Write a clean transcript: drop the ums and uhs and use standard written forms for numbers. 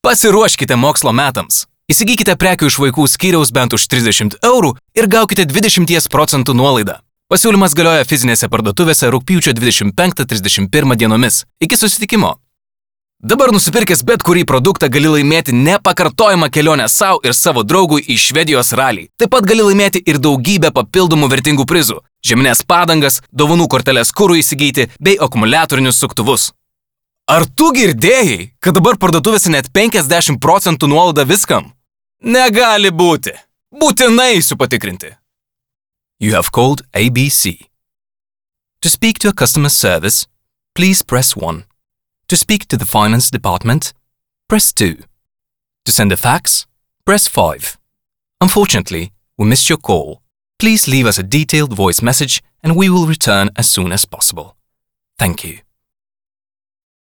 Pasiruoškite mokslo metams. Įsigykite prekių iš vaikų skyriaus bent už 30 eurų ir gaukite 20% nuolaidą. Pasiūlymas galioja fizinėse parduotuvėse rugpjūčio 25-31 dienomis. Iki susitikimo. Dabar nusipirkęs bet kurį produktą gali laimėti nepakartojamą kelionę savo ir savo draugui į Švedijos ralį. Taip pat gali laimėti ir daugybę papildomų vertingų prizų. Žieminės padangas, dovanų korteles kurų įsigyti bei akumuliatorinius suktuvus. Ar tu girdėjai, kad dabar parduotuvėse net 50% nuolaida viskam? Negali būti. Būtinai eisiu patikrinti. You have called ABC. To speak to a customer service, please press 1. To speak to the finance department, press 2. To send a fax, press 5. Unfortunately, we missed your call. Please leave us a detailed voice message and we will return as soon as possible. Thank you.